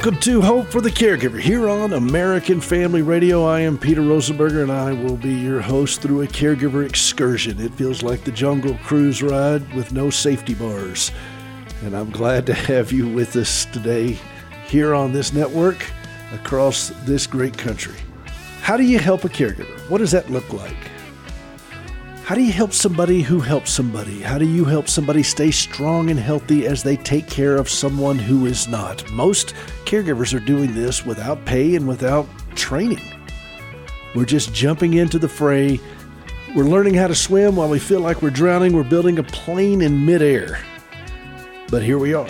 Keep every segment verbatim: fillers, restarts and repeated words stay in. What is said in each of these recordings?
Welcome to Hope for the Caregiver here on American Family Radio. I am Peter Rosenberger, and I will be your host through a caregiver excursion. It feels like the Jungle Cruise ride with no safety bars. And I'm glad to have you with us today here on this network across this great country. How do you help a caregiver? What does that look like? How do you help somebody who helps somebody? How do you help somebody stay strong and healthy as they take care of someone who is not? Most caregivers are doing this without pay and without training. We're just jumping into the fray. We're learning how to swim while we feel like we're drowning. We're building a plane in midair. But here we are.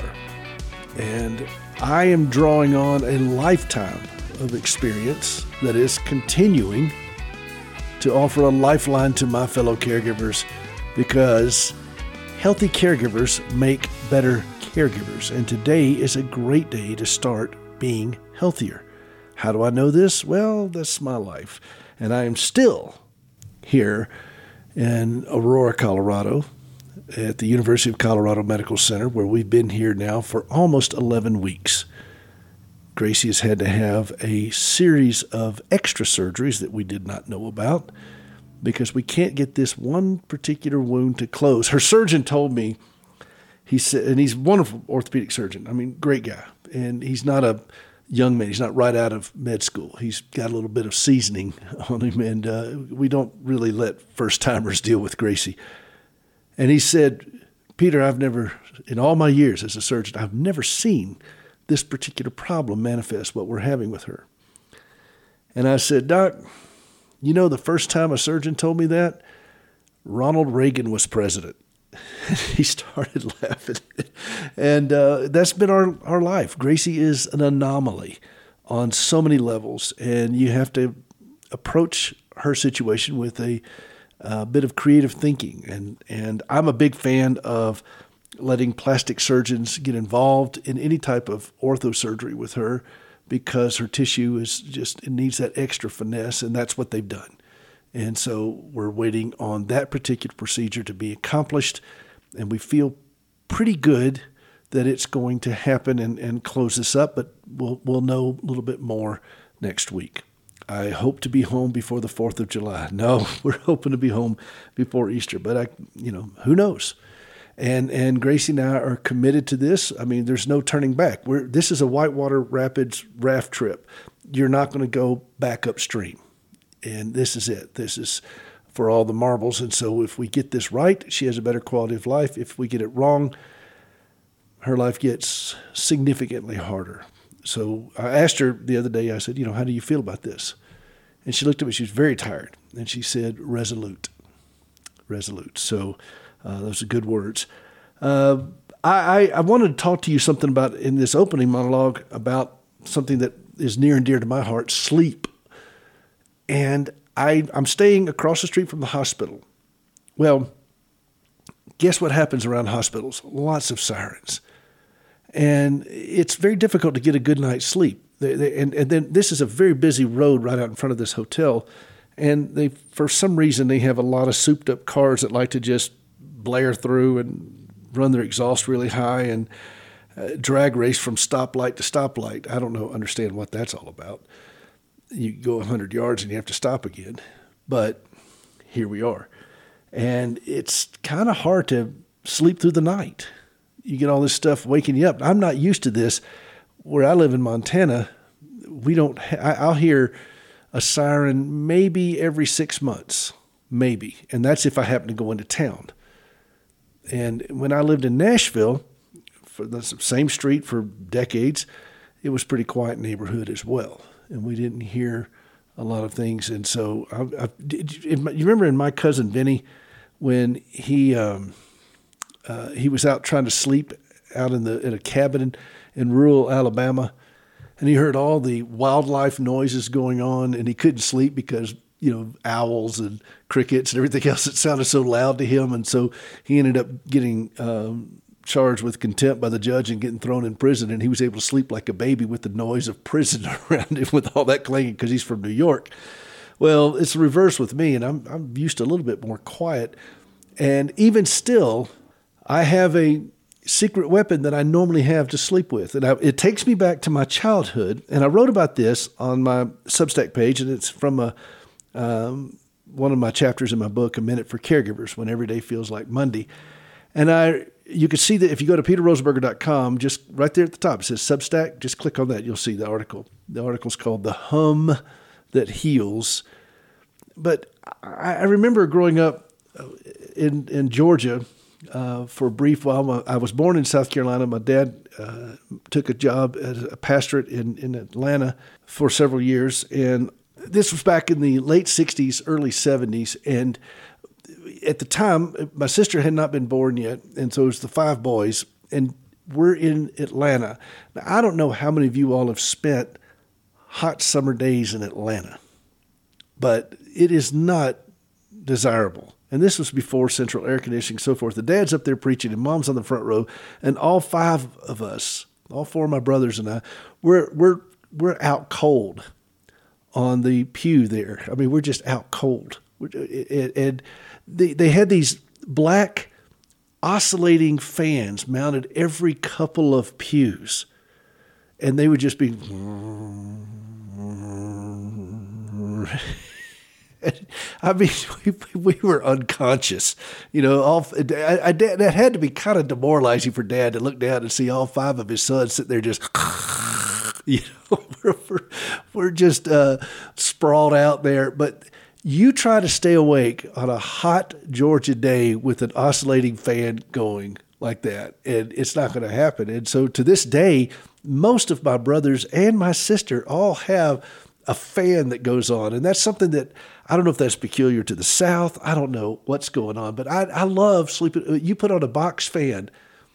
And I am drawing on a lifetime of experience that is continuing to offer a lifeline to my fellow caregivers, because healthy caregivers make better caregivers. And today is a great day to start being healthier. How do I know this? Well, that's my life. And I am still here in Aurora, Colorado, at the University of Colorado Medical Center, where we've been here now for almost eleven weeks. Gracie has had to have a series of extra surgeries that we did not know about because we can't get this one particular wound to close. Her surgeon told me, he said, and he's a wonderful orthopedic surgeon. I mean, great guy. And he's not a young man. He's not right out of med school. He's got a little bit of seasoning on him, and uh, we don't really let first-timers deal with Gracie. And he said, Peter, I've never, in all my years as a surgeon, I've never seen this particular problem manifest what we're having with her. And I said, Doc, you know, the first time a surgeon told me that, Ronald Reagan was president. He started laughing. And uh, that's been our, our life. Gracie is an anomaly on so many levels, and you have to approach her situation with a, a bit of creative thinking. And, and I'm a big fan of letting plastic surgeons get involved in any type of orthosurgery with her, because her tissue is just, it needs that extra finesse, and that's what they've done. And so we're waiting on that particular procedure to be accomplished, and we feel pretty good that it's going to happen and, and close this up, but we'll we'll know a little bit more next week. I hope to be home before the fourth of July. No, we're hoping to be home before Easter, but I, you know, who knows? And and Gracie and I are committed to this. I mean, there's no turning back. We're, this is a whitewater rapids raft trip. You're not going to go back upstream. And this is it. This is for all the marbles. And so if we get this right, she has a better quality of life. If we get it wrong, her life gets significantly harder. So I asked her the other day, I said, you know, how do you feel about this? And she looked at me. She was very tired. And she said, resolute, resolute. So Uh, those are good words. Uh, I, I, I wanted to talk to you something about, in this opening monologue, about something that is near and dear to my heart, sleep. And I, I'm staying across the street from the hospital. Well, guess what happens around hospitals? Lots of sirens. And it's very difficult to get a good night's sleep. They, they, and, and then this is a very busy road right out in front of this hotel. And they, for some reason, they have a lot of souped up cars that like to just blare through and run their exhaust really high and uh, drag race from stoplight to stoplight. I don't know, understand what that's all about. You go one hundred yards and you have to stop again. But here we are. And it's kind of hard to sleep through the night. You get all this stuff waking you up. I'm not used to this. Where I live in Montana, we don't. Ha- I'll hear a siren maybe every six months, maybe. And that's if I happen to go into town. And when I lived in Nashville, for the same street for decades, it was a pretty quiet neighborhood as well. And we didn't hear a lot of things. And so I, I, did you, you remember in My Cousin Vinny, when he um, uh, he was out trying to sleep out in the in a cabin in, in rural Alabama, and he heard all the wildlife noises going on, and he couldn't sleep because, you know, owls and crickets and everything else that sounded so loud to him. And so he ended up getting um, charged with contempt by the judge and getting thrown in prison. And he was able to sleep like a baby with the noise of prison around him with all that clanging because he's from New York. Well, it's the reverse with me, and I'm I'm used to a little bit more quiet. And even still, I have a secret weapon that I normally have to sleep with. And I, it takes me back to my childhood. And I wrote about this on my Substack page, and it's from a um, one of my chapters in my book, A Minute for Caregivers, When Every Day Feels Like Monday. And I, you can see that if you go to peter rosenberger dot com, just right there at the top, it says Substack. Just click on that. You'll see the article. The article's called The Hum That Heals. But I, I remember growing up in, in Georgia, Uh, for a brief while. I was born in South Carolina. My dad uh, took a job as a pastorate in, in Atlanta for several years. And this was back in the late sixties, early seventies. And at the time, my sister had not been born yet. And so it was the five boys. And we're in Atlanta. Now, I don't know how many of you all have spent hot summer days in Atlanta, but it is not desirable. And this was before central air conditioning and so forth. The dad's up there preaching and mom's on the front row. And all five of us, all four of my brothers and I, we're, we're, we're out cold on the pew there. I mean, we're just out cold. And they, they had these black oscillating fans mounted every couple of pews. And they would just be... I mean, we, we were unconscious, you know. All I, I, that had to be kind of demoralizing for Dad to look down and see all five of his sons sitting there just, you know, we're we're, we're just uh, sprawled out there. But you try to stay awake on a hot Georgia day with an oscillating fan going like that, and it's not going to happen. And so to this day, most of my brothers and my sister all have a fan that goes on. And that's something that, I don't know if that's peculiar to the South. I don't know what's going on, but I, I love sleeping. You put on a box fan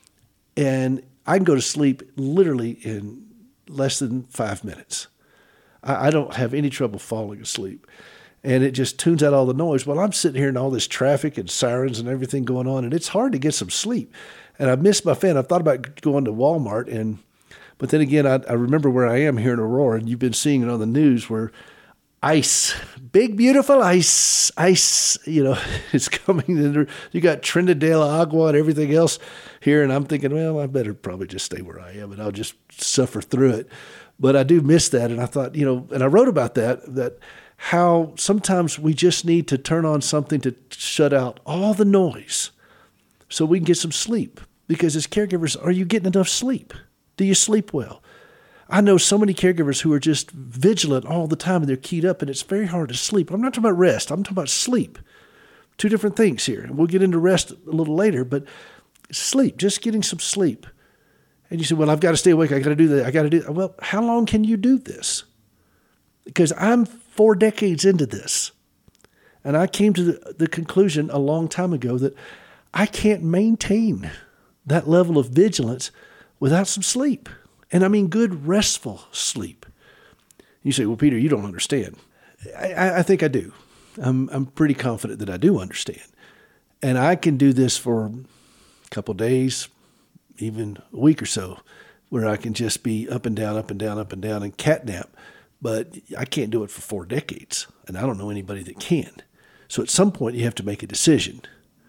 and I can go to sleep literally in less than five minutes. I, I don't have any trouble falling asleep. And it just tunes out all the noise. Well, I'm sitting here in all this traffic and sirens and everything going on, and it's hard to get some sleep. And I missed my fan. I've thought about going to Walmart, and but then again, I, I remember where I am here in Aurora, and you've been seeing it on the news where ice, big, beautiful ice, ice, you know, it's coming. In. You got Trinidad de la Agua and everything else here, and I'm thinking, well, I better probably just stay where I am, and I'll just suffer through it. But I do miss that, and I thought, you know, and I wrote about that, that how sometimes we just need to turn on something to shut out all the noise so we can get some sleep. Because as caregivers, are you getting enough sleep? Do you sleep well? I know so many caregivers who are just vigilant all the time and they're keyed up, and it's very hard to sleep. I'm not talking about rest. I'm talking about sleep. Two different things here. And we'll get into rest a little later, but sleep, just getting some sleep. And you say, well, I've got to stay awake. I got to do that. I got to do that. Well, how long can you do this? Because I'm four decades into this. And I came to the, the conclusion a long time ago that I can't maintain that level of vigilance without some sleep. And I mean good, restful sleep. You say, well, Peter, you don't understand. I, I think I do. I'm, I'm pretty confident that I do understand. And I can do this for a couple of days, even a week or so, where I can just be up and down, up and down, up and down, and catnap. But I can't do it for four decades, and I don't know anybody that can. So at some point, you have to make a decision.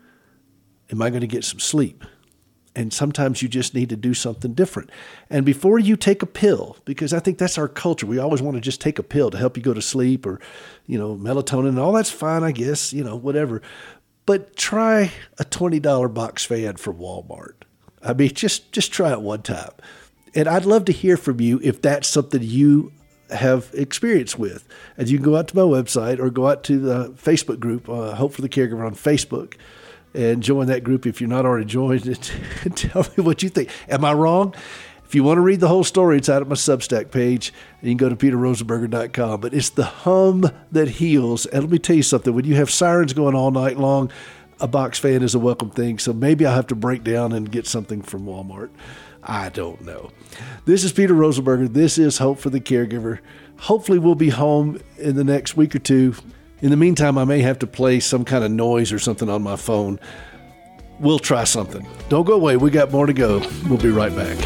Am I going to get some sleep? And sometimes you just need to do something different. And before you take a pill, because I think that's our culture, we always want to just take a pill to help you go to sleep, or, you know, melatonin and all that's fine, I guess, you know, whatever. But try a twenty dollars box fan from Walmart. I mean, just, just try it one time. And I'd love to hear from you if that's something you have experience with. And you can go out to my website or go out to the Facebook group, uh, Hope for the Caregiver on Facebook, and join that group if you're not already joined, and tell me what you think. Am I wrong? If you want to read the whole story, it's out at my Substack page, and you can go to peter rosenberger dot com. But it's the hum that heals. And let me tell you something. When you have sirens going all night long, a box fan is a welcome thing. So maybe I'll have to break down and get something from Walmart. I don't know. This is Peter Rosenberger. This is Hope for the Caregiver. Hopefully we'll be home in the next week or two. In the meantime, I may have to play some kind of noise or something on my phone. We'll try something. Don't go away. We got more to go. We'll be right back.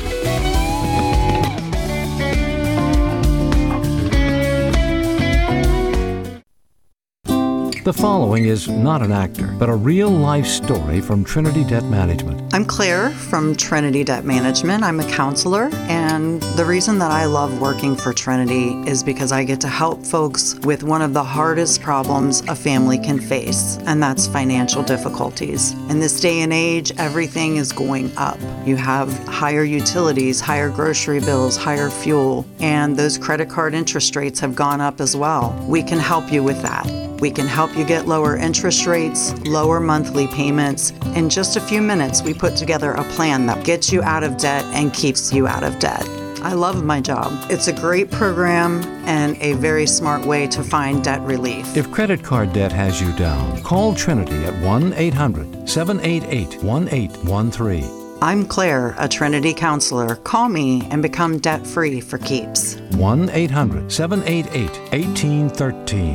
The following is not an actor, but a real-life story from Trinity Debt Management. I'm Claire from Trinity Debt Management. I'm a counselor, and the reason that I love working for Trinity is because I get to help folks with one of the hardest problems a family can face, and that's financial difficulties. In this day and age, everything is going up. You have higher utilities, higher grocery bills, higher fuel, and those credit card interest rates have gone up as well. We can help you with that. We can help you get lower interest rates, lower monthly payments. In just a few minutes, we put together a plan that gets you out of debt and keeps you out of debt. I love my job. It's a great program and a very smart way to find debt relief. If credit card debt has you down, call Trinity at one eight hundred, seven eight eight, one eight one three. I'm Claire, a Trinity counselor. Call me and become debt-free for keeps. one eight hundred, seven eight eight, one eight one three.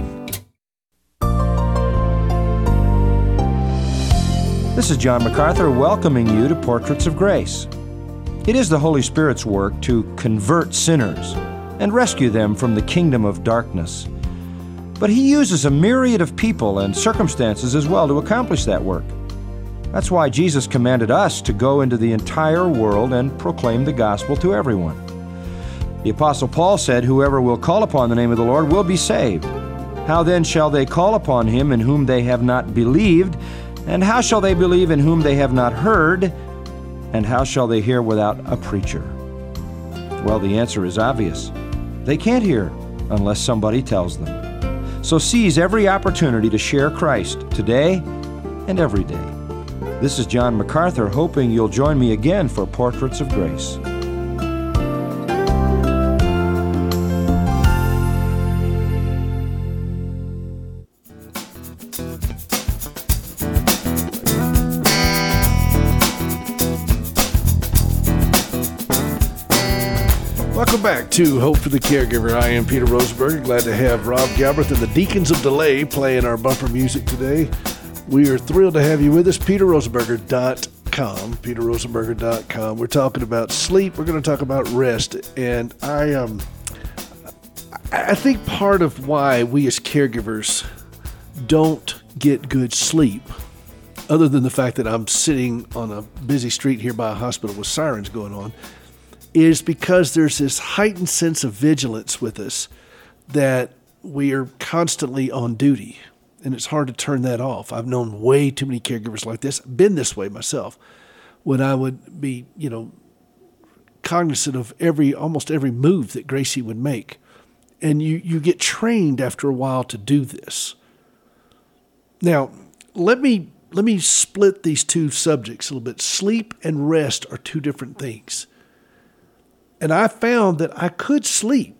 This is John MacArthur welcoming you to Portraits of Grace. It is the Holy Spirit's work to convert sinners and rescue them from the kingdom of darkness. But He uses a myriad of people and circumstances as well to accomplish that work. That's why Jesus commanded us to go into the entire world and proclaim the gospel to everyone. The Apostle Paul said, "Whoever will call upon the name of the Lord will be saved. How then shall they call upon Him in whom they have not believed? And how shall they believe in whom they have not heard? And how shall they hear without a preacher?" Well, the answer is obvious. They can't hear unless somebody tells them. So seize every opportunity to share Christ today and every day. This is John MacArthur, hoping you'll join me again for Portraits of Grace. Welcome back to Hope for the Caregiver. I am Peter Rosenberger. Glad to have Rob Galbraith and the Deacons of Delay playing our bumper music today. We are thrilled to have you with us. peter rosenberger dot com. peter rosenberger dot com. We're talking about sleep. We're going to talk about rest. And I um, I think part of why we as caregivers don't get good sleep, other than the fact that I'm sitting on a busy street here by a hospital with sirens going on, is because there's this heightened sense of vigilance with us that we are constantly on duty, and it's hard to turn that off. I've known way too many caregivers like this, been this way myself, when I would be, you know, cognizant of every, almost every move that Gracie would make. And you, you get trained after a while to do this. Now, let me, let me split these two subjects a little bit. Sleep and rest are two different things. And I found that I could sleep,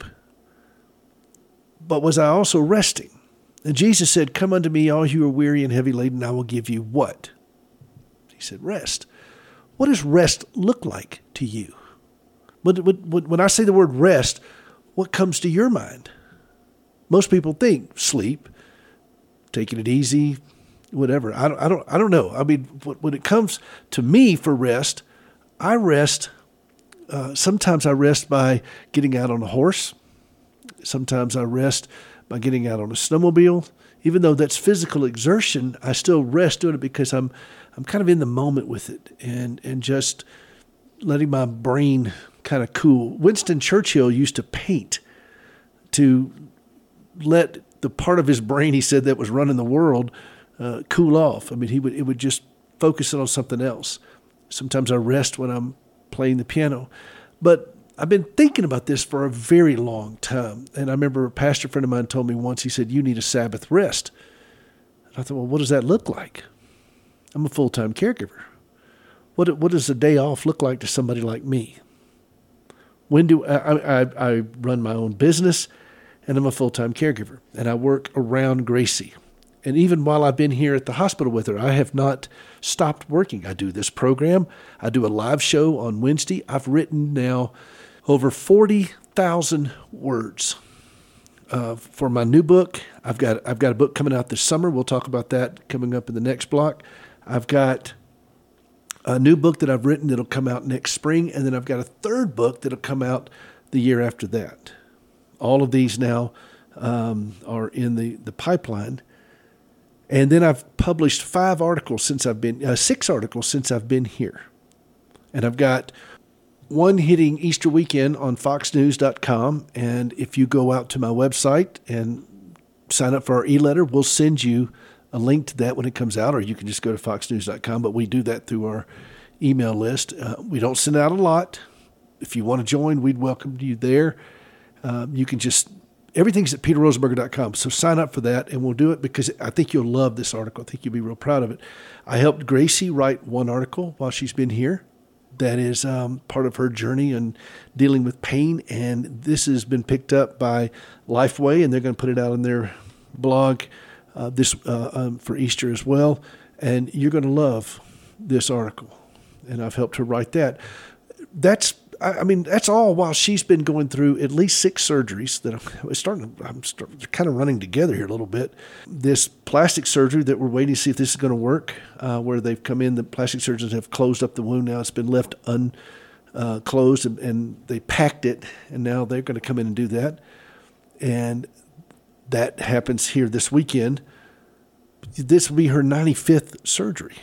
but was I also resting? And Jesus said, "Come unto me, all you are weary and heavy laden, I will give you" what? He said, rest. What does rest look like to you? When, when, when I say the word rest, what comes to your mind? Most people think sleep, taking it easy, whatever. I don't, I don't, I don't know. I mean, when it comes to me for rest, I rest. Uh, sometimes I rest by getting out on a horse. Sometimes I rest by getting out on a snowmobile. Even though that's physical exertion, I still rest doing it because I'm I'm kind of in the moment with it and, and just letting my brain kind of cool. Winston Churchill used to paint to let the part of his brain, he said, that was running the world uh, cool off. I mean, he would it would just focus it on something else. Sometimes I rest when I'm playing the piano. But I've been thinking about this for a very long time. And I remember a pastor friend of mine told me once, he said, "You need a Sabbath rest." And I thought, well, what does that look like? I'm a full-time caregiver. What what does a day off look like to somebody like me? When do I, I, I run my own business, and I'm a full-time caregiver, and I work around Gracie. And even while I've been here at the hospital with her, I have not stopped working. I do this program. I do a live show on Wednesday. I've written now over forty thousand words uh, for my new book. I've got I've got a book coming out this summer. We'll talk about that coming up in the next block. I've got a new book that I've written that'll come out next spring, and then I've got a third book that'll come out the year after that. All of these now um, are in the, the pipeline. And then I've published five articles since I've been, uh, six articles since I've been here. And I've got one hitting Easter weekend on fox news dot com. And if you go out to my website and sign up for our e-letter, we'll send you a link to that when it comes out, or you can just go to fox news dot com. But we do that through our email list. Uh, we don't send out a lot. If you want to join, we'd welcome you there. Um, you can just Everything's at peter rosenberger dot com. So sign up for that, and we'll do it because I think you'll love this article. I think you'll be real proud of it. I helped Gracie write one article while she's been here. That is um, part of her journey and dealing with pain. And this has been picked up by Lifeway, and they're going to put it out on their blog uh, this uh, um, for Easter as well. And you're going to love this article. And I've helped her write that. That's I mean, that's all while she's been going through at least six surgeries that I'm starting to, I'm start, kind of running together here a little bit. This plastic surgery that we're waiting to see if this is going to work, uh, where they've come in, the plastic surgeons have closed up the wound. Now it's been left unclosed uh, and, and they packed it, and now they're going to come in and do that. And that happens here this weekend. This will be her ninety-fifth surgery.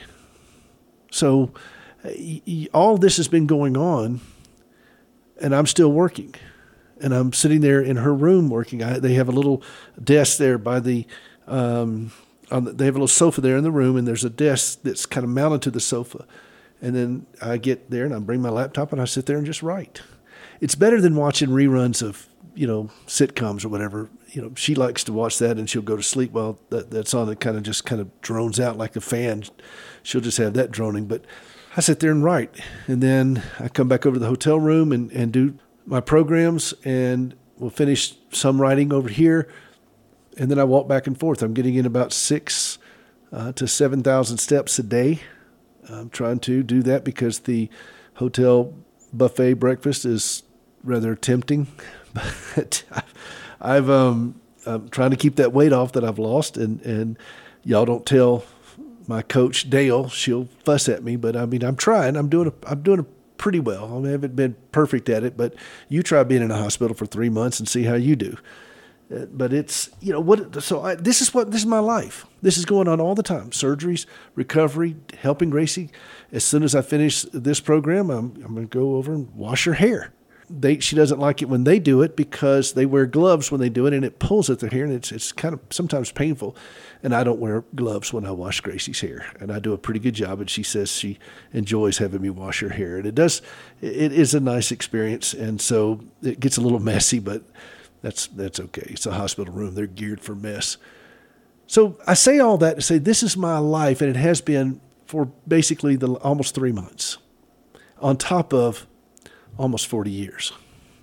So all this has been going on, and I'm still working, and I'm sitting there in her room working. I, they have a little desk there by the, um, on the, they have a little sofa there in the room, and there's a desk that's kind of mounted to the sofa. And then I get there and I bring my laptop and I sit there and just write. It's better than watching reruns of, you know, sitcoms or whatever. You know, she likes to watch that and she'll go to sleep while that, that's on. It kind of just kind of drones out like a fan. She'll just have that droning, but I sit there and write, and then I come back over to the hotel room and, and do my programs, and we'll finish some writing over here, and then I walk back and forth. I'm getting in about six uh, to seven thousand steps a day. I'm trying to do that because the hotel buffet breakfast is rather tempting, but I've um, I'm trying to keep that weight off that I've lost, and and y'all don't tell my coach Dale, she'll fuss at me, but I mean, I'm trying. I'm doing. A, I'm doing a pretty well. I, mean, I haven't been perfect at it, but you try being in a hospital for three months and see how you do. Uh, but it's you know what. So I, this is what this is my life. This is going on all the time. Surgeries, recovery, helping Gracie. As soon as I finish this program, I'm I'm going to go over and wash her hair. They she doesn't like it when they do it because they wear gloves when they do it, and it pulls at their hair, and it's it's kind of sometimes painful. And I don't wear gloves when I wash Gracie's hair, and I do a pretty good job. And she says she enjoys having me wash her hair, and it does. It is a nice experience, and so it gets a little messy, but that's that's okay. It's a hospital room; they're geared for mess. So I say all that to say this is my life, and it has been for basically the almost three months, on top of almost forty years.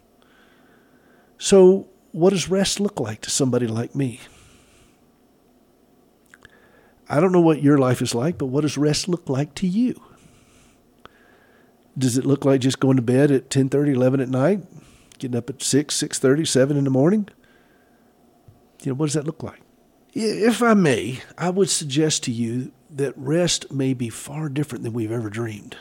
So what does rest look like to somebody like me? I don't know what your life is like, but what does rest look like to you? Does it look like just going to bed at ten thirty, eleven at night, getting up at six, six thirty, seven in the morning? You know, what does that look like? If I may, I would suggest to you that rest may be far different than we've ever dreamed.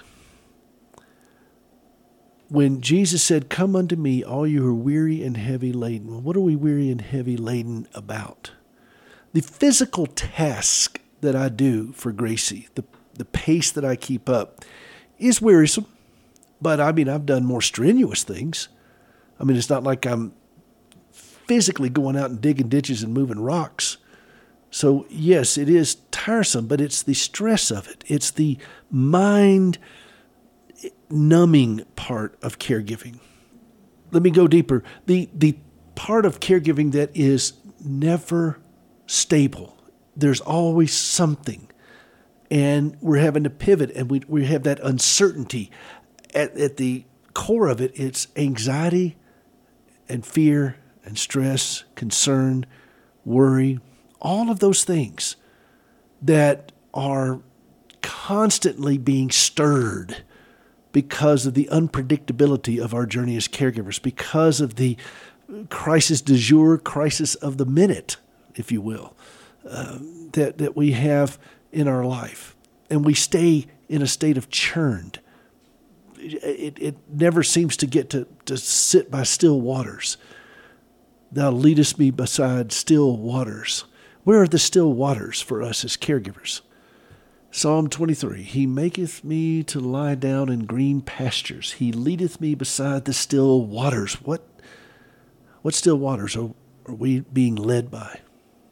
When Jesus said, "Come unto me, all you who are weary and heavy laden." Well, what are we weary and heavy laden about? The physical task that I do for Gracie, the the pace that I keep up, is wearisome. But I mean, I've done more strenuous things. I mean, it's not like I'm physically going out and digging ditches and moving rocks. So yes, it is tiresome, but it's the stress of it. It's the mind numbing part of caregiving. Let me go deeper. The the part of caregiving that is never stable. There's always something. And we're having to pivot, and we we have that uncertainty. At, at the core of it, it's anxiety and fear and stress, concern, worry, all of those things that are constantly being stirred because of the unpredictability of our journey as caregivers, because of the crisis du jour, crisis of the minute, if you will, uh, that, that we have in our life. And we stay in a state of churned. It, it never seems to get to, to sit by still waters. Thou leadest me beside still waters. Where are the still waters for us as caregivers? Psalm twenty-three, He maketh me to lie down in green pastures. He leadeth me beside the still waters. What, what still waters are, are we being led by?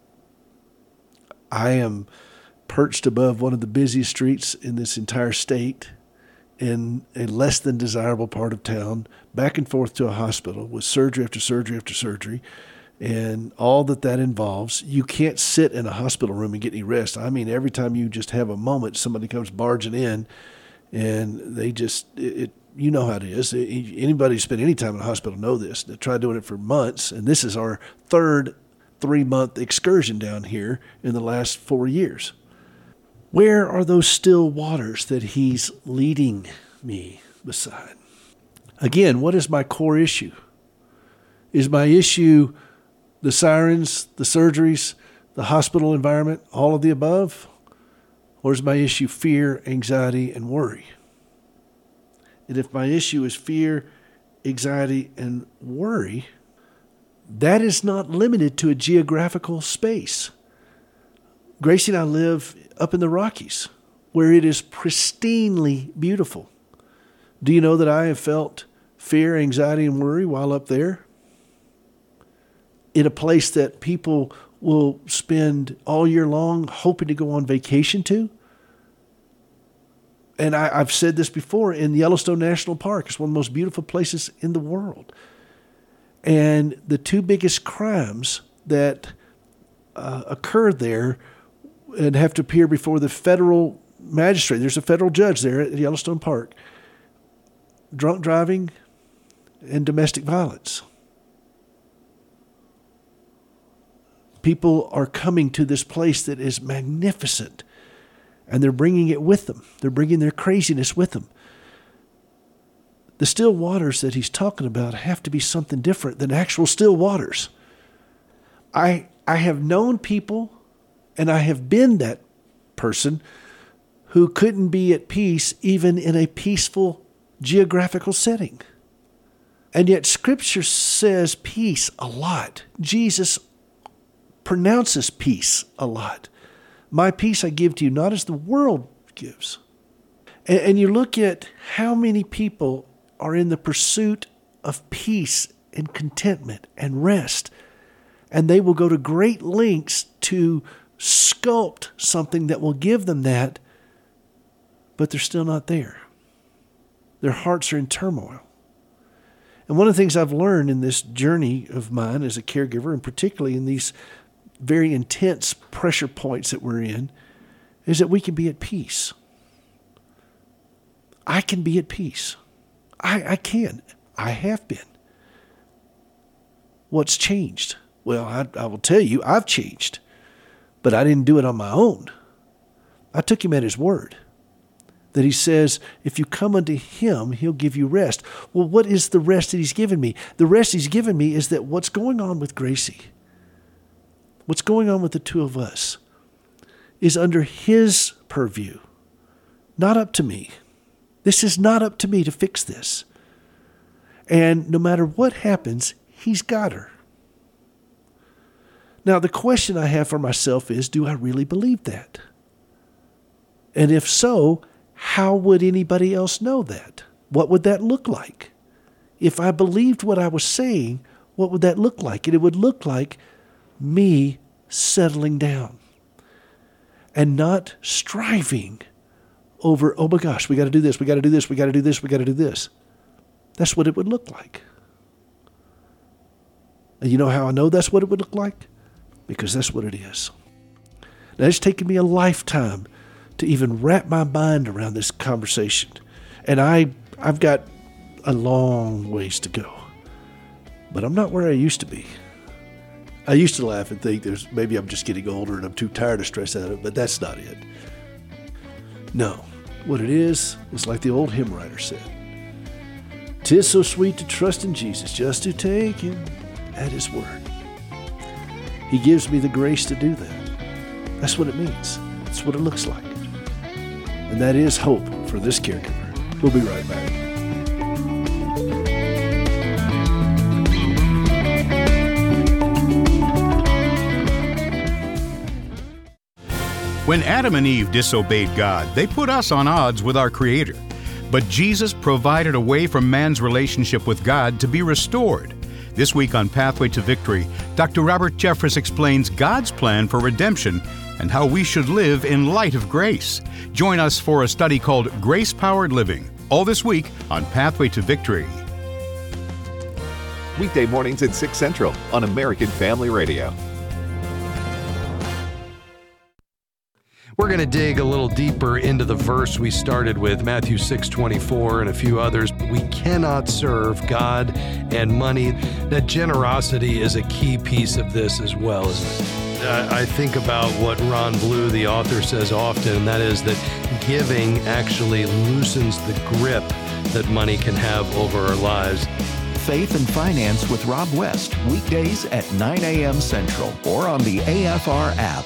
I am perched above one of the busiest streets in this entire state in a less than desirable part of town, back and forth to a hospital with surgery after surgery after surgery. And all that that involves. You can't sit in a hospital room and get any rest. I mean, every time you just have a moment, somebody comes barging in, and they just, it, it you know how it is. Anybody who spent any time in a hospital know this. They tried doing it for months, and this is our third three-month excursion down here in the last four years. Where are those still waters that He's leading me beside? Again, what is my core issue? Is my issue the sirens, the surgeries, the hospital environment, all of the above? Or is my issue fear, anxiety, and worry? And if my issue is fear, anxiety, and worry, that is not limited to a geographical space. Gracie and I live up in the Rockies, where it is pristinely beautiful. Do you know that I have felt fear, anxiety, and worry while up there? In a place that people will spend all year long hoping to go on vacation to. And I, I've said this before, in Yellowstone National Park, it's one of the most beautiful places in the world. And the two biggest crimes that uh, occur there and have to appear before the federal magistrate, there's a federal judge there at Yellowstone Park, drunk driving and domestic violence. People are coming to this place that is magnificent, and they're bringing it with them. They're bringing their craziness with them. The still waters that He's talking about have to be something different than actual still waters. I I have known people, and I have been that person, who couldn't be at peace even in a peaceful geographical setting. And yet Scripture says peace a lot. Jesus pronounces peace a lot. My peace I give to you, not as the world gives. And, and you look at how many people are in the pursuit of peace and contentment and rest, and they will go to great lengths to sculpt something that will give them that, but they're still not there. Their hearts are in turmoil. And one of the things I've learned in this journey of mine as a caregiver, and particularly in these very intense pressure points that we're in, is that we can be at peace. I can be at peace. I, I can. I have been. What's changed? Well, I, I will tell you, I've changed. But I didn't do it on my own. I took Him at His word. That He says, if you come unto Him, He'll give you rest. Well, what is the rest that He's given me? The rest He's given me is that what's going on with Gracie, what's going on with the two of us, is under His purview, not up to me. This is not up to me to fix this. And no matter what happens, He's got her. Now, the question I have for myself is, do I really believe that? And if so, how would anybody else know that? What would that look like? If I believed what I was saying, what would that look like? And it would look like me settling down and not striving over, oh my gosh, we got to do this, we got to do this, we got to do this, we got to do this. That's what it would look like. And you know how I know that's what it would look like? Because that's what it is. Now, it's taken me a lifetime to even wrap my mind around this conversation. And I, I've got a long ways to go. But I'm not where I used to be. I used to laugh and think there's maybe I'm just getting older and I'm too tired to stress out of it, but that's not it. No, what it is, is like the old hymn writer said. 'Tis so sweet to trust in Jesus, just to take Him at His word. He gives me the grace to do that. That's what it means. That's what it looks like. And that is hope for this caregiver. We'll be right back. When Adam and Eve disobeyed God, they put us on odds with our Creator. But Jesus provided a way for man's relationship with God to be restored. This week on Pathway to Victory, Doctor Robert Jeffress explains God's plan for redemption and how we should live in light of grace. Join us for a study called Grace-Powered Living, all this week on Pathway to Victory. Weekday mornings at six Central on American Family Radio. We're going to dig a little deeper into the verse we started with, Matthew six twenty-four, and a few others. We cannot serve God and money. That generosity is a key piece of this as well, isn't it? Uh, I think about what Ron Blue, the author, says often, and that is that giving actually loosens the grip that money can have over our lives. Faith and Finance with Rob West, weekdays at nine a.m. Central or on the A F R app.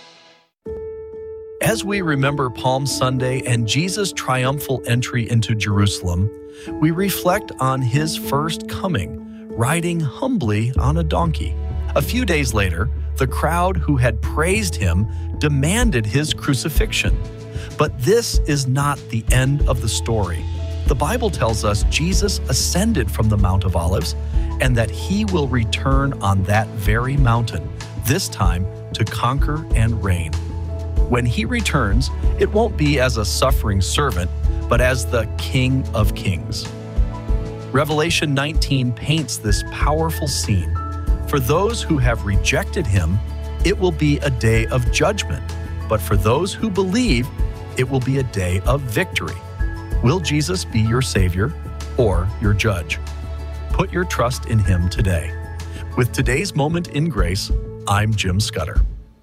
As we remember Palm Sunday and Jesus' triumphal entry into Jerusalem, we reflect on his first coming, riding humbly on a donkey. A few days later, the crowd who had praised him demanded his crucifixion. But this is not the end of the story. The Bible tells us Jesus ascended from the Mount of Olives and that he will return on that very mountain, this time to conquer and reign. When he returns, it won't be as a suffering servant, but as the King of Kings. Revelation nineteen paints this powerful scene. For those who have rejected him, it will be a day of judgment. But for those who believe, it will be a day of victory. Will Jesus be your Savior or your judge? Put your trust in him today. With today's Moment in Grace, I'm Jim Scudder.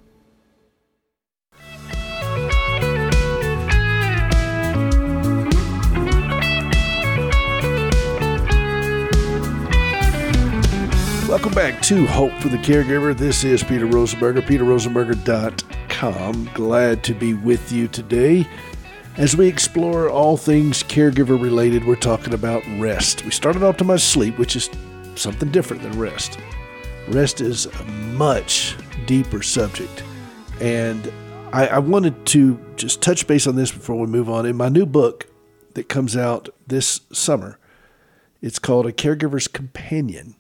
Welcome back to Hope for the Caregiver. This is Peter Rosenberger, peter rosenberger dot com. Glad to be with you today. As we explore all things caregiver related, we're talking about rest. We started optimized sleep, which is something different than rest. Rest is a much deeper subject. And I, I wanted to just touch base on this before we move on. In my new book that comes out this summer, it's called A Caregiver's Companion.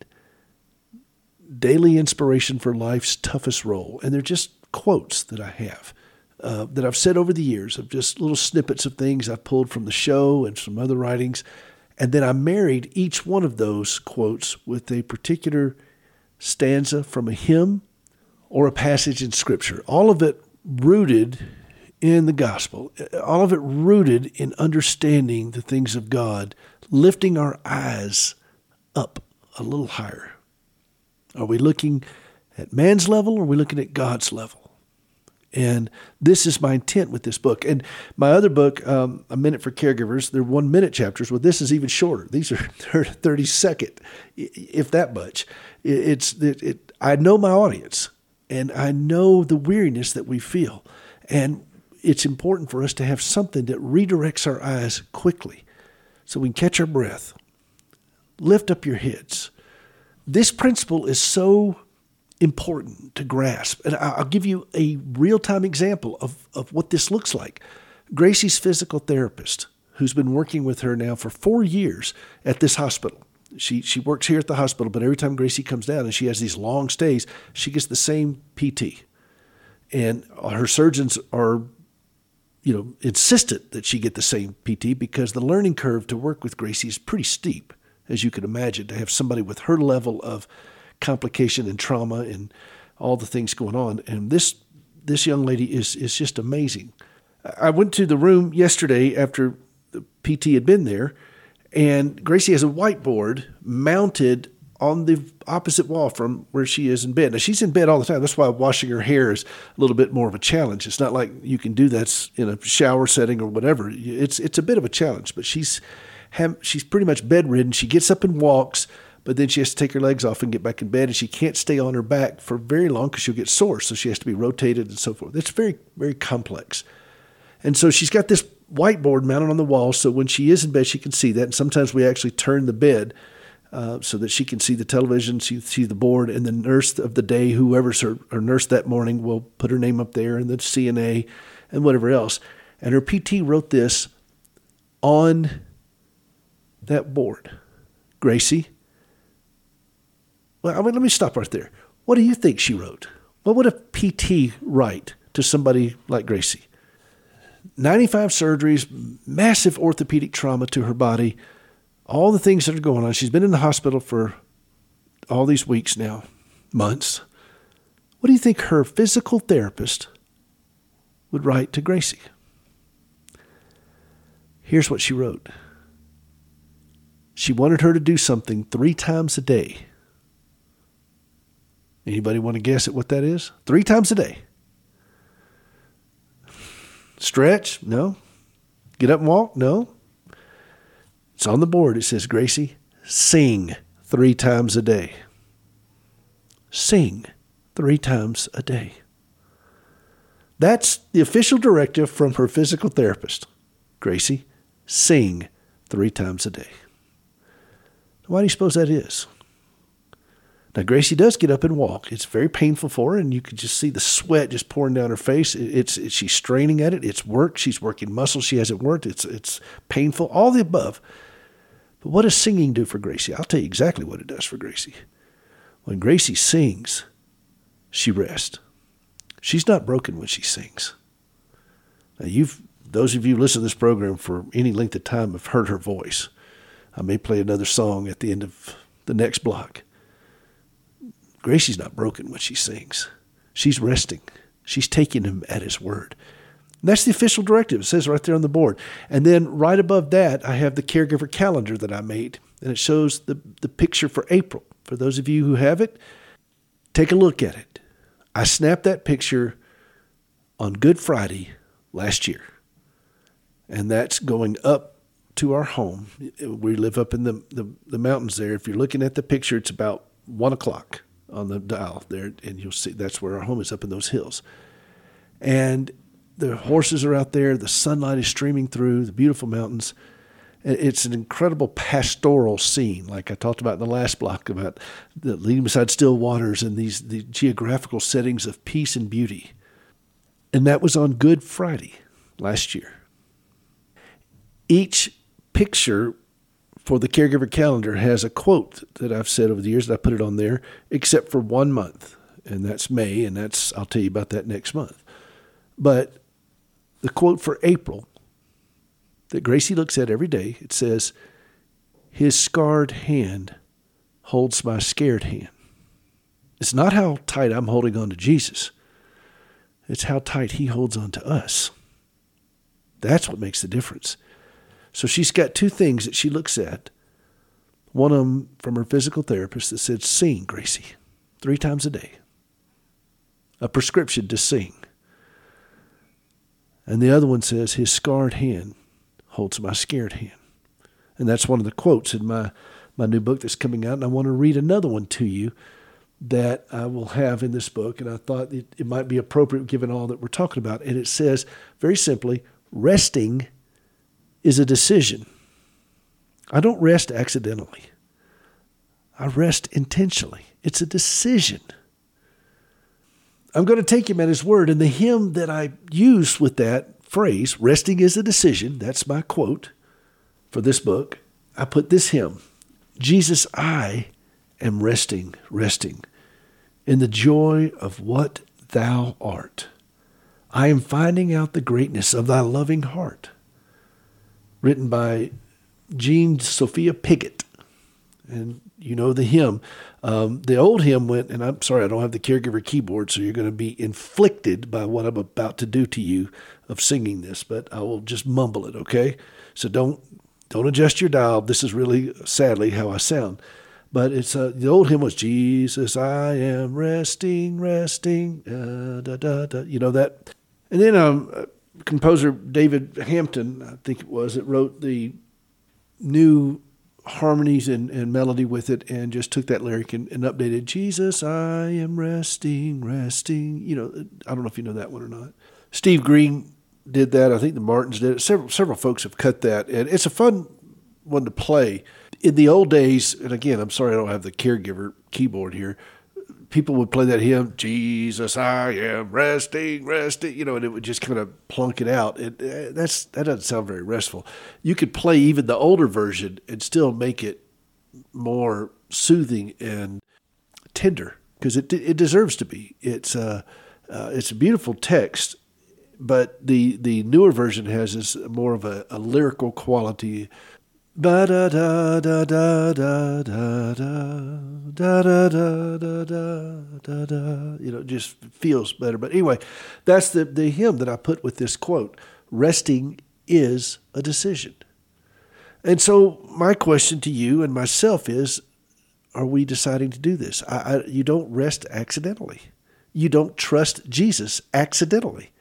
Daily inspiration for life's toughest role. And they're just quotes that I have, uh, that I've said over the years of just little snippets of things I've pulled from the show and some other writings. And then I married each one of those quotes with a particular stanza from a hymn or a passage in Scripture. All of it rooted in the gospel. All of it rooted in understanding the things of God, lifting our eyes up a little higher. Are we looking at man's level or are we looking at God's level? And this is my intent with this book. And my other book, um, A Minute for Caregivers, they're one-minute chapters. Well, this is even shorter. These are thirty-second, if that much. It's it, it, I know my audience, and I know the weariness that we feel. And it's important for us to have something that redirects our eyes quickly so we can catch our breath. Lift up your heads. This principle is so important to grasp. And I'll give you a real-time example of, of what this looks like. Gracie's physical therapist, who's been working with her now for four years at this hospital. She she works here at the hospital, but every time Gracie comes down and she has these long stays, she gets the same P T. And her surgeons are, you know, insistent that she get the same P T because the learning curve to work with Gracie is pretty steep, as you could imagine, to have somebody with her level of complication and trauma and all the things going on. And this this young lady is is just amazing. I went to the room yesterday after the P T had been there, and Gracie has a whiteboard mounted on the opposite wall from where she is in bed. Now, she's in bed all the time. That's why washing her hair is a little bit more of a challenge. It's not like you can do that in a shower setting or whatever. It's it's a bit of a challenge, but she's she's pretty much bedridden. She gets up and walks, but then she has to take her legs off and get back in bed, and she can't stay on her back for very long because she'll get sore, so she has to be rotated and so forth. It's very, very complex. And so she's got this whiteboard mounted on the wall, so when she is in bed, she can see that, and sometimes we actually turn the bed uh, so that she can see the television, she see the board, and the nurse of the day, whoever's her, her nurse that morning, will put her name up there, and the C N A and whatever else. And her P T wrote this on that board. Gracie, well, I mean, let me stop right there. What do you think she wrote? What would a P T write to somebody like Gracie? ninety-five surgeries, massive orthopedic trauma to her body, all the things that are going on. She's been in the hospital for all these weeks now, months. What do you think her physical therapist would write to Gracie? Here's what she wrote. She wanted her to do something three times a day. Anybody want to guess at what that is? Three times a day. Stretch? No. Get up and walk? No. It's on the board. It says, Gracie, sing three times a day. Sing three times a day. That's the official directive from her physical therapist. Gracie, sing three times a day. Why do you suppose that is? Now, Gracie does get up and walk. It's very painful for her, and you can just see the sweat just pouring down her face. It's, it's she's straining at it. It's work. She's working muscles she hasn't worked. It's it's painful. All the above. But what does singing do for Gracie? I'll tell you exactly what it does for Gracie. When Gracie sings, she rests. She's not broken when she sings. Now, you've those of you who listen to this program for any length of time have heard her voice. I may play another song at the end of the next block. Gracie's not broken when she sings. She's resting. She's taking him at his word. And that's the official directive. It says right there on the board. And then right above that, I have the caregiver calendar that I made. And it shows the, the picture for April. For those of you who have it, take a look at it. I snapped that picture on Good Friday last year. And that's going up to our home. We live up in the, the, the mountains there. If you're looking at the picture, it's about one o'clock on the dial there, and you'll see that's where our home is, up in those hills. And the horses are out there. The sunlight is streaming through the beautiful mountains. It's an incredible pastoral scene, like I talked about in the last block, about the leading beside still waters and these the geographical settings of peace and beauty. And that was on Good Friday last year. Each picture for the caregiver calendar has a quote that I've said over the years, that I put it on there, except for one month, and that's May, and that's I'll tell you about that next month. But the quote for April that Gracie looks at every day, it says, "His scarred hand holds my scared hand." It's not how tight I'm holding on to Jesus. It's how tight he holds on to us. That's what makes the difference. So she's got two things that she looks at. One of them from her physical therapist that said, sing, Gracie, three times a day. A prescription to sing. And the other one says, his scarred hand holds my scared hand. And that's one of the quotes in my, my new book that's coming out. And I want to read another one to you that I will have in this book. And I thought it, it might be appropriate given all that we're talking about. And it says, very simply, resting is a decision. I don't rest accidentally. I rest intentionally. It's a decision. I'm going to take him at his word. And the hymn that I use with that phrase, resting is a decision, that's my quote for this book. I put this hymn, Jesus, I am resting, resting in the joy of what thou art. I am finding out the greatness of thy loving heart. Written by Jean Sophia Piggott. And you know the hymn. Um, the old hymn went, and I'm sorry, I don't have the caregiver keyboard, so you're going to be inflicted by what I'm about to do to you of singing this, but I will just mumble it, okay? So don't don't adjust your dial. This is really, sadly, how I sound. But it's uh, the old hymn was, Jesus, I am resting, resting, uh, da, da, da. You know that? And then um. composer David Hampton, I think it was, that wrote the new harmonies and, and melody with it and just took that lyric and, and updated, Jesus, I am resting, resting. You know, I don't know if you know that one or not. Steve Green did that. I think the Martins did it. Several, several folks have cut that. And it's a fun one to play. In the old days, and again, I'm sorry I don't have the caregiver keyboard here, people would play that hymn, Jesus, I am resting, resting, you know, and it would just kind of plunk it out. It, uh, that's that doesn't sound very restful. You could play even the older version and still make it more soothing and tender, because it it deserves to be. It's uh, uh, it's a beautiful text, but the the newer version has this more of a, a lyrical quality. Ba da da da da da da da da da da da da da. You know, it just feels better. But anyway, that's the the hymn that I put with this quote: "Resting is a decision." And so my question to you and myself is: are we deciding to do this? I, I, you don't rest accidentally. You don't trust Jesus accidentally.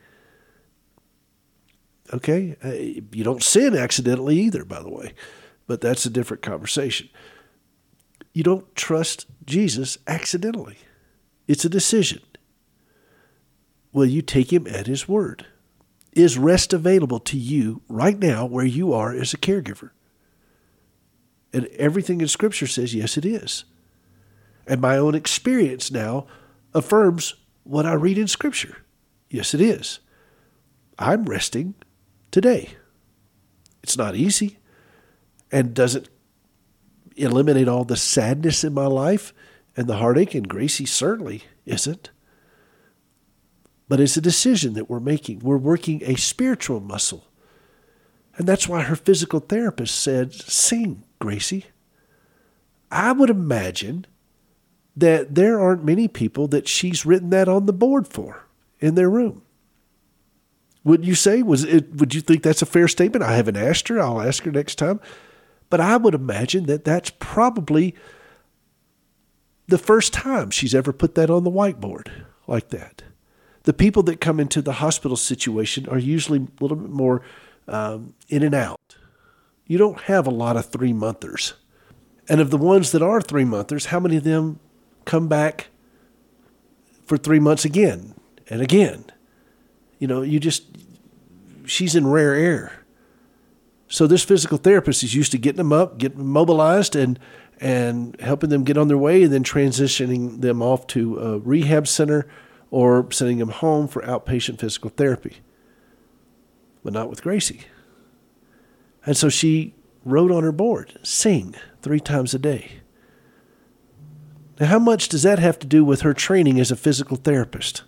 Okay? Uh, you don't sin accidentally either, by the way. But that's a different conversation. You don't trust Jesus accidentally. It's a decision. Will you take him at his word? Is rest available to you right now where you are as a caregiver? And everything in Scripture says, yes, it is. And my own experience now affirms what I read in Scripture. Yes, it is. I'm resting today. It's not easy. And doesn't eliminate all the sadness in my life and the heartache, and Gracie certainly isn't. But it's a decision that we're making. We're working a spiritual muscle. And that's why her physical therapist said, sing, Gracie. I would imagine that there aren't many people that she's written that on the board for in their room. Would you say, was it, would you think that's a fair statement? I haven't asked her. I'll ask her next time. But I would imagine that that's probably the first time she's ever put that on the whiteboard like that. The people that come into the hospital situation are usually a little bit more um, in and out. You don't have a lot of three-monthers. And of the ones that are three-monthers, how many of them come back for three months again and again? You know, you just, she's in rare air. So this physical therapist is used to getting them up, getting them mobilized, and and helping them get on their way, and then transitioning them off to a rehab center or sending them home for outpatient physical therapy. But not with Gracie. And so she wrote on her board, sing three times a day. Now, how much does that have to do with her training as a physical therapist?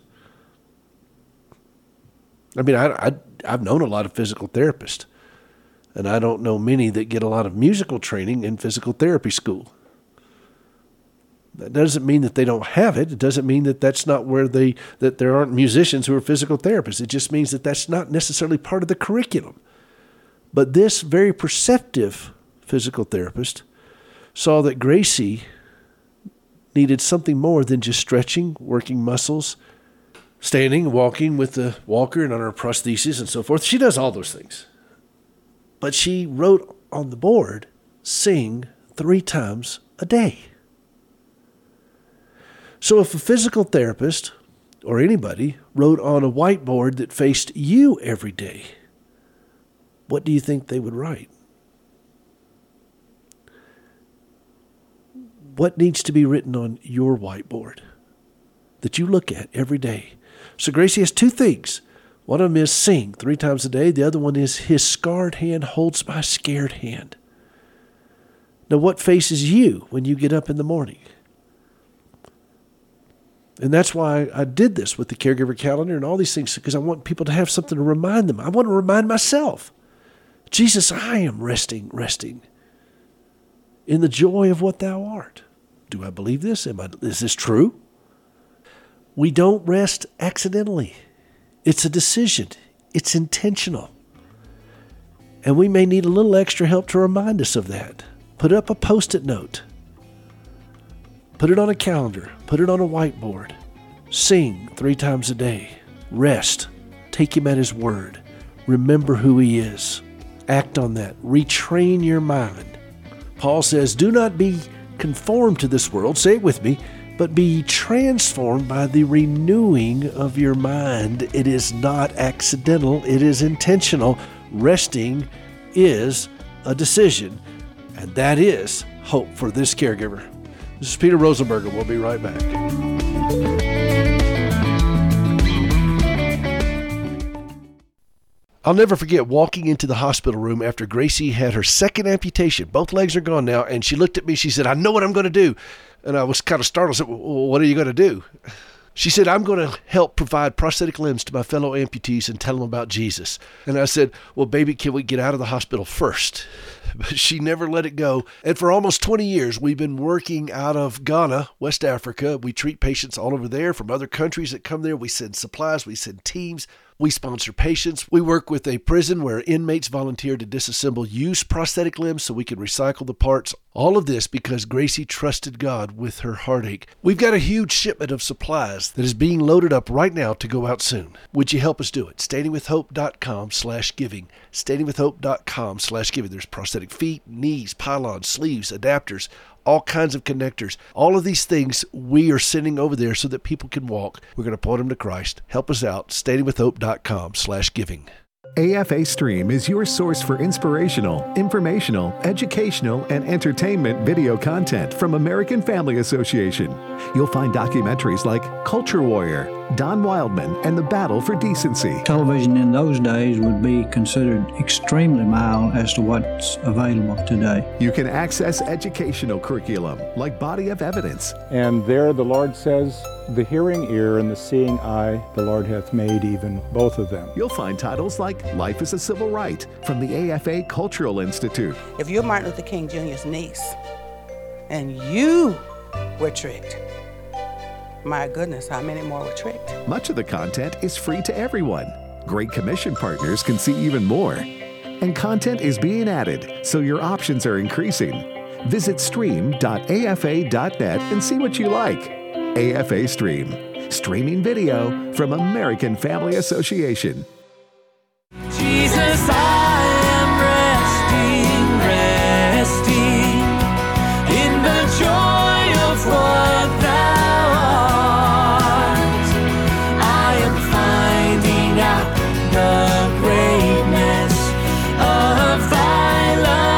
I mean, I, I, I've known a lot of physical therapists. And I don't know many that get a lot of musical training in physical therapy school. That doesn't mean that they don't have it. It doesn't mean that that's not where they, that there aren't musicians who are physical therapists. It just means that that's not necessarily part of the curriculum. But this very perceptive physical therapist saw that Gracie needed something more than just stretching, working muscles, standing, walking with the walker and on her prosthesis and so forth. She does all those things. But she wrote on the board, sing three times a day. So if a physical therapist or anybody wrote on a whiteboard that faced you every day, what do you think they would write? What needs to be written on your whiteboard that you look at every day? So Gracie has two things. One of them is sing three times a day. The other one is his scarred hand holds my scared hand. Now, what faces you when you get up in the morning? And that's why I did this with the caregiver calendar and all these things, because I want people to have something to remind them. I want to remind myself, Jesus, I am resting, resting in the joy of what thou art. Do I believe this? Am I, is this true? We don't rest accidentally. It's a decision. It's intentional. And we may need a little extra help to remind us of that. Put up a Post-it note. Put it on a calendar. Put it on a whiteboard. Sing three times a day. Rest. Take him at his word. Remember who he is. Act on that. Retrain your mind. Paul says, do not be conformed to this world. Say it with me. But be transformed by the renewing of your mind. It is not accidental. It is intentional. Resting is a decision. And that is hope for this caregiver. This is Peter Rosenberger. We'll be right back. I'll never forget walking into the hospital room after Gracie had her second amputation. Both legs are gone now, and she looked at me. She said, "I know what I'm going to do." And I was kind of startled. I said, "Well, what are you going to do?" She said, "I'm going to help provide prosthetic limbs to my fellow amputees and tell them about Jesus." And I said, "Well, baby, can we get out of the hospital first?" But she never let it go. And for almost twenty years, we've been working out of Ghana, West Africa. We treat patients all over there from other countries that come there. We send supplies. We send teams. We sponsor patients. We work with a prison where inmates volunteer to disassemble used prosthetic limbs so we can recycle the parts. All of this because Gracie trusted God with her heartache. We've got a huge shipment of supplies that is being loaded up right now to go out soon. Would you help us do it? standingwithhope.com slash giving. standingwithhope.com slash giving. There's prosthetic feet, knees, pylons, sleeves, adapters, all kinds of connectors. All of these things we are sending over there so that people can walk. We're going to point them to Christ. Help us out. standingwithhope.com slash giving. A F A Stream is your source for inspirational, informational, educational, and entertainment video content from American Family Association. You'll find documentaries like Culture Warrior, Don Wildman, and the Battle for Decency. Television in those days would be considered extremely mild as to what's available today. You can access educational curriculum like Body of Evidence. And there the Lord says, "The hearing ear and the seeing eye, the Lord hath made even both of them." You'll find titles like Life is a Civil Right from the A F A Cultural Institute. If you're Martin Luther King Junior's niece and you were tricked, my goodness, how many more were tricked? Much of the content is free to everyone. Great Commission partners can see even more. And content is being added, so your options are increasing. Visit stream dot A F A dot net and see what you like. A F A Stream, streaming video from American Family Association. Jesus, I am resting, resting in the joy of what thou art. I am finding out the greatness of thy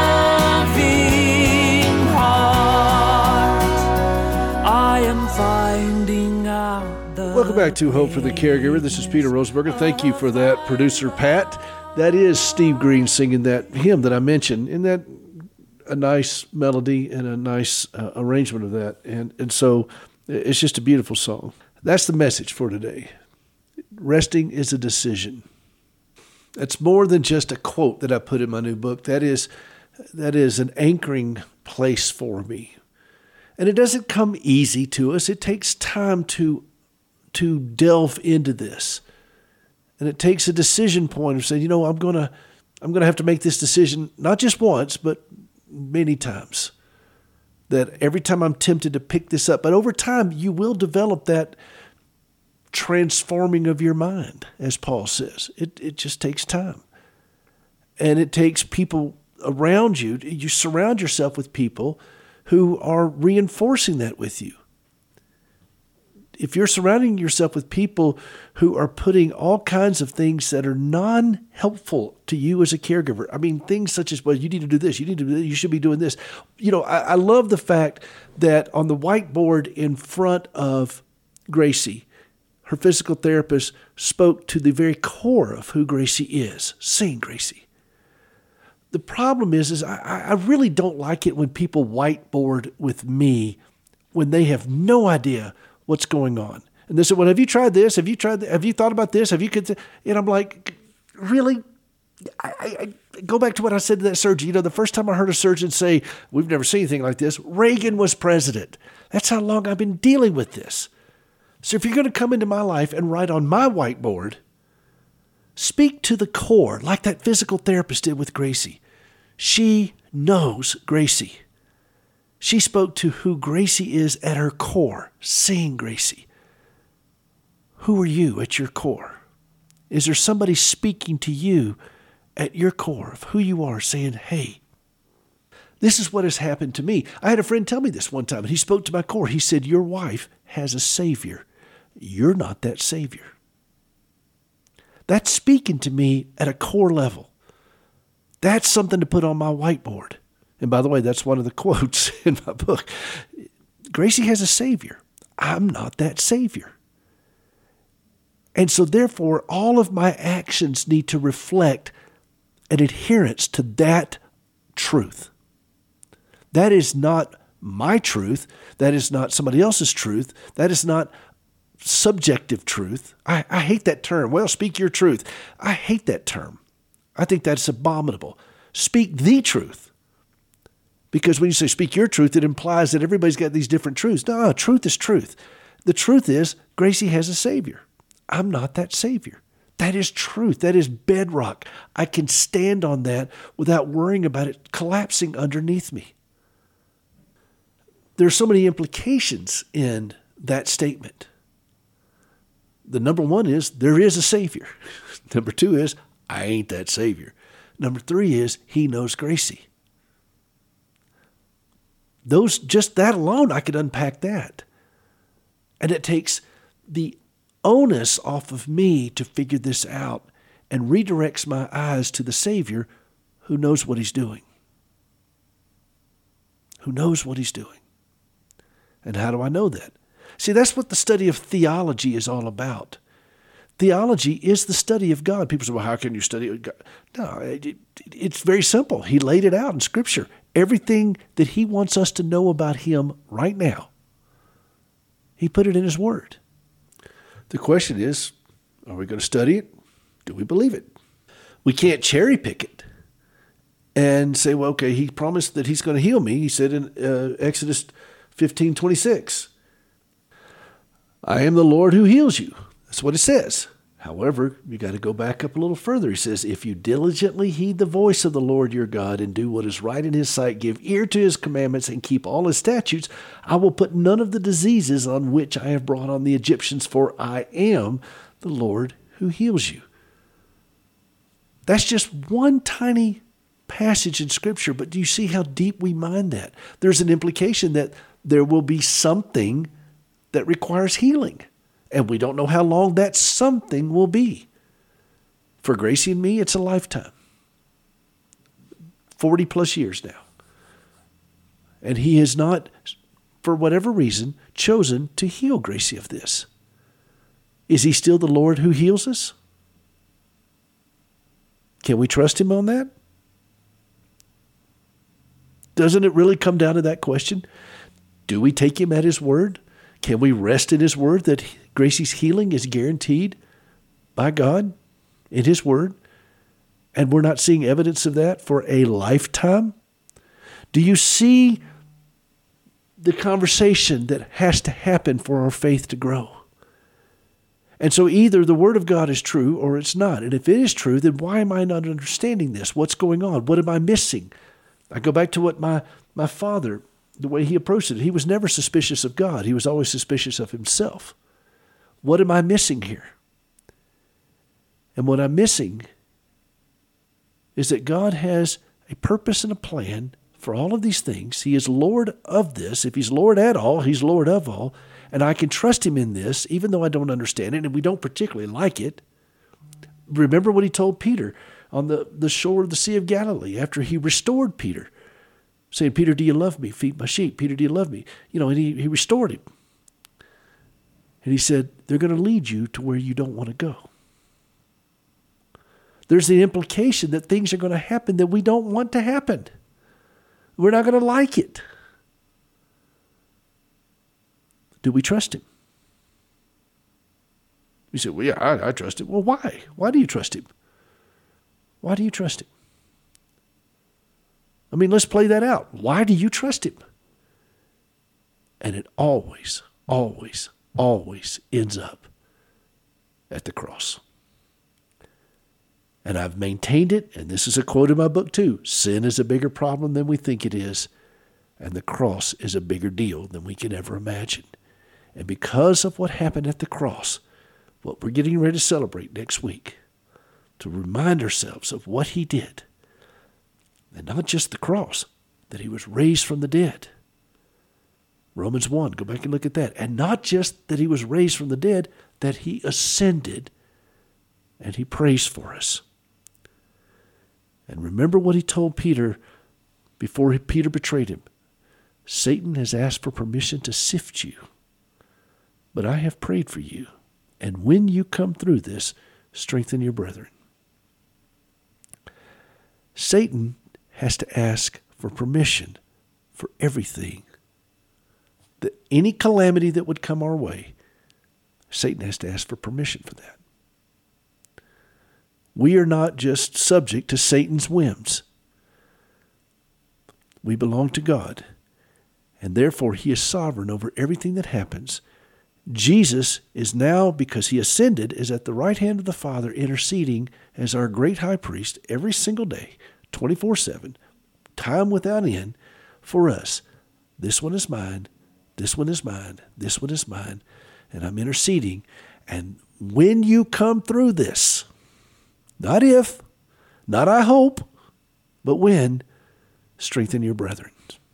loving heart. I am finding out the Welcome back to Hope for the Caregiver. This is Peter Rosenberger. Thank you for that, producer Pat. That is Steve Green singing that hymn that I mentioned. Isn't that a nice melody and a nice uh, arrangement of that? And and so it's just a beautiful song. That's the message for today. Resting is a decision. That's more than just a quote that I put in my new book. That is, that is an anchoring place for me. And it doesn't come easy to us. It takes time to, to delve into this. And it takes a decision point of saying, you know, I'm going to I'm going to have to make this decision, not just once, but many times. That every time I'm tempted to pick this up. But over time, you will develop that transforming of your mind, as Paul says. It it just takes time. And it takes people around you. You surround yourself with people who are reinforcing that with you. If you're surrounding yourself with people who are putting all kinds of things that are non-helpful to you as a caregiver, I mean, things such as, well, you need to do this, you need to do this, you should be doing this. You know, I, I love the fact that on the whiteboard in front of Gracie, her physical therapist spoke to the very core of who Gracie is, saying Gracie. The problem is, is I, I really don't like it when people whiteboard with me when they have no idea what's going on. And they said, well, have you tried this? Have you tried that? Have you thought about this? Have you could? And I'm like, really? I, I, I go back to what I said to that surgeon. You know, the first time I heard a surgeon say, we've never seen anything like this, Reagan was president. That's how long I've been dealing with this. So if you're going to come into my life and write on my whiteboard, speak to the core, like that physical therapist did with Gracie. She knows Gracie. She spoke to who Gracie is at her core, seeing Gracie. Who are you at your core? Is there somebody speaking to you at your core of who you are, saying, hey, this is what has happened to me. I had a friend tell me this one time, and he spoke to my core. He said, your wife has a Savior. You're not that Savior. That's speaking to me at a core level. That's something to put on my whiteboard And by the way, that's one of the quotes in my book. Gracie has a Savior. I'm not that Savior. And so therefore, all of my actions need to reflect an adherence to that truth. That is not my truth. That is not somebody else's truth. That is not subjective truth. I, I hate that term. Well, speak your truth. I hate that term. I think that's abominable. Speak the truth. Because when you say speak your truth, it implies that everybody's got these different truths. No, truth is truth. The truth is Gracie has a Savior. I'm not that Savior. That is truth. That is bedrock. I can stand on that without worrying about it collapsing underneath me. There are so many implications in that statement. The number one is there is a Savior. Number two is I ain't that Savior. Number three is he knows Gracie. Those, just that alone, I could unpack that. And it takes the onus off of me to figure this out and redirects my eyes to the Savior who knows what he's doing. Who knows what he's doing. And how do I know that? See, that's what the study of theology is all about. Theology is the study of God. People say, well, how can you study God? No, it, it, it's very simple. He laid it out in Scripture. Everything that he wants us to know about him right now, he put it in his Word. The question is, are we going to study it? Do we believe it? We can't cherry pick it and say, well, okay, he promised that he's going to heal me. He said in uh, Exodus fifteen twenty-six, I am the Lord who heals you. That's what it says. However, you got to go back up a little further. He says, if you diligently heed the voice of the Lord your God and do what is right in his sight, give ear to his commandments and keep all his statutes, I will put none of the diseases on which I have brought on the Egyptians, for I am the Lord who heals you. That's just one tiny passage in Scripture, but do you see how deep we mine that? There's an implication that there will be something that requires healing. And we don't know how long that something will be. For Gracie and me, it's a lifetime. forty plus years now. And he has not, for whatever reason, chosen to heal Gracie of this. Is he still the Lord who heals us? Can we trust him on that? Doesn't it really come down to that question? Do we take him at his word? Can we rest in his word that Gracie's healing is guaranteed by God in his word? And we're not seeing evidence of that for a lifetime? Do you see the conversation that has to happen for our faith to grow? And so either the word of God is true or it's not. And if it is true, then why am I not understanding this? What's going on? What am I missing? I go back to what my, my father, the way he approached it. He was never suspicious of God. He was always suspicious of himself. What am I missing here? And what I'm missing is that God has a purpose and a plan for all of these things. He is Lord of this. If he's Lord at all, he's Lord of all. And I can trust him in this, even though I don't understand it and we don't particularly like it. Remember what he told Peter on the, the shore of the Sea of Galilee after he restored Peter, saying, Peter, do you love me? Feed my sheep. Peter, do you love me? You know, and he, he restored him. And he said, they're going to lead you to where you don't want to go. There's the implication that things are going to happen that we don't want to happen. We're not going to like it. Do we trust him? You say, well, yeah, I, I trust him. Well, why? Why do you trust him? Why do you trust him? I mean, let's play that out. Why do you trust him? And it always, always, always ends up at the cross. And I've maintained it, and this is a quote in my book too. Sin is a bigger problem than we think it is, and the cross is a bigger deal than we can ever imagine. And because of what happened at the cross, what we're getting ready to celebrate next week, to remind ourselves of what he did, and not just the cross, that he was raised from the dead. Romans one, go back and look at that. And not just that he was raised from the dead, that he ascended and he prays for us. And remember what he told Peter before Peter betrayed him, Satan has asked for permission to sift you. But I have prayed for you, and when you come through this, strengthen your brethren. Satan has to ask for permission for everything. That any calamity that would come our way, Satan has to ask for permission for that. We are not just subject to Satan's whims. We belong to God, and therefore He is sovereign over everything that happens. Jesus is now, because He ascended, is at the right hand of the Father interceding as our great high priest every single day, twenty-four seven, time without end, for us. This one is mine, this one is mine, this one is mine, and I'm interceding. And when you come through this, not if, not I hope, but when, strengthen your brethren.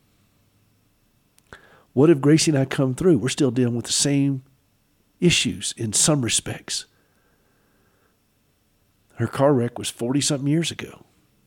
What if Gracie and I come through? We're still dealing with the same issues in some respects. Her car wreck was forty-something years ago.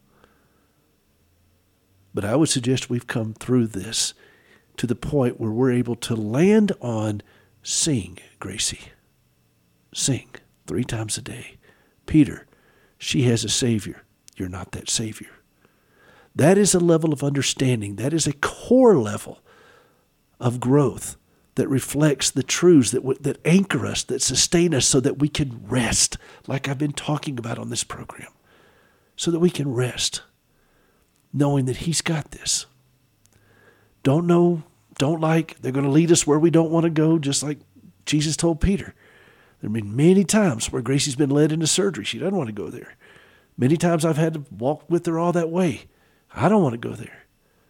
But I would suggest we've come through this to the point where we're able to land on sing, Gracie. Sing three times a day. Peter, she has a Savior. You're not that Savior. That is a level of understanding. That is a core level of growth that reflects the truths that w- that anchor us, that sustain us so that we can rest, like I've been talking about on this program, so that we can rest, knowing that He's got this. Don't know, don't like, they're going to lead us where we don't want to go, just like Jesus told Peter. There have been many times where Gracie's been led into surgery. She doesn't want to go there. Many times I've had to walk with her all that way. I don't want to go there.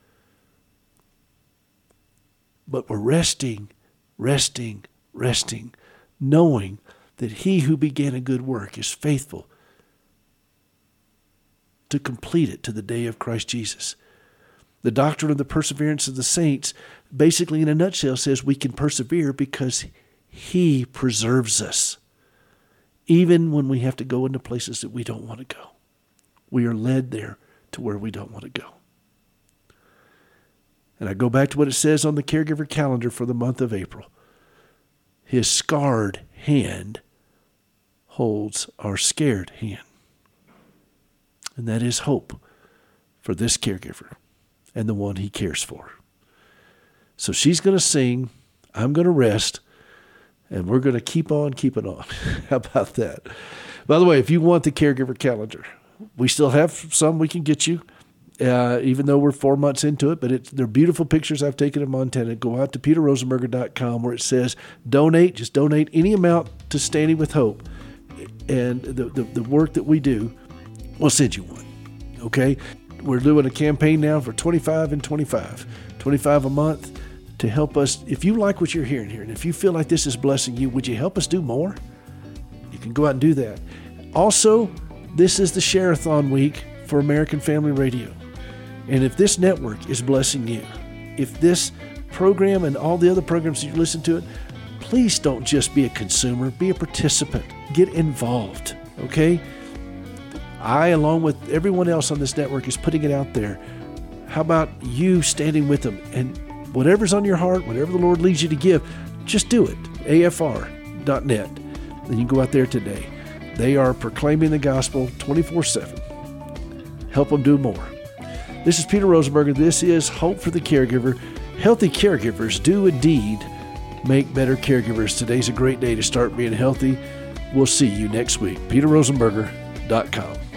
But we're resting, resting, resting, knowing that He who began a good work is faithful to complete it to the day of Christ Jesus. The doctrine of the perseverance of the saints, basically in a nutshell, says we can persevere because He preserves us, even when we have to go into places that we don't want to go. We are led there to where we don't want to go. And I go back to what it says on the caregiver calendar for the month of April. His scarred hand holds our scared hand. And that is hope for this caregiver and the one he cares for. So she's going to sing, I'm going to rest, and we're going to keep on keeping on. How about that? By the way, if you want the caregiver calendar, we still have some we can get you. Uh, even though we're four months into it, but it's, they're beautiful pictures I've taken of Montana. Go out to peter rosenberger dot com where it says donate. Just donate any amount to Standing with Hope. And the, the, the work that we do, we'll send you one. Okay? We're doing a campaign now for twenty-five and twenty-five. twenty-five a month to help us. If you like what you're hearing here, and if you feel like this is blessing you, would you help us do more? You can go out and do that. Also, this is the Share-a-thon week for American Family Radio. And if this network is blessing you, if this program and all the other programs that you listen to it, please don't just be a consumer, be a participant. Get involved, okay? I, along with everyone else on this network, is putting it out there. How about you standing with them? And whatever's on your heart, whatever the Lord leads you to give, just do it. A F R dot net. Then you can go out there today. They are proclaiming the gospel twenty-four seven. Help them do more. This is Peter Rosenberger. This is Hope for the Caregiver. Healthy caregivers do indeed make better caregivers. Today's a great day to start being healthy. We'll see you next week. peter rosenberger dot com.